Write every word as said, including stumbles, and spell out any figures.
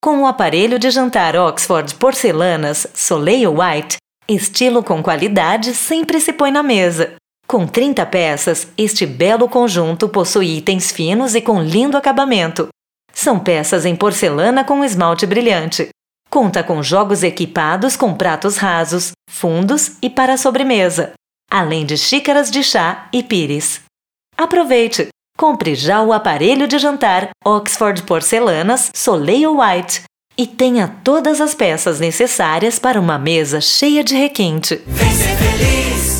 Com o aparelho de jantar Oxford Porcelanas Soleil White, estilo com qualidade sempre se põe na mesa. Com trinta peças, este belo conjunto possui itens finos e com lindo acabamento. São peças em porcelana com esmalte brilhante. Conta com jogos equipados com pratos rasos, fundos e para a sobremesa, além de xícaras de chá e pires. Aproveite! Compre já o aparelho de jantar Oxford Porcelanas Soleil White e tenha todas as peças necessárias para uma mesa cheia de requinte. Vem ser feliz!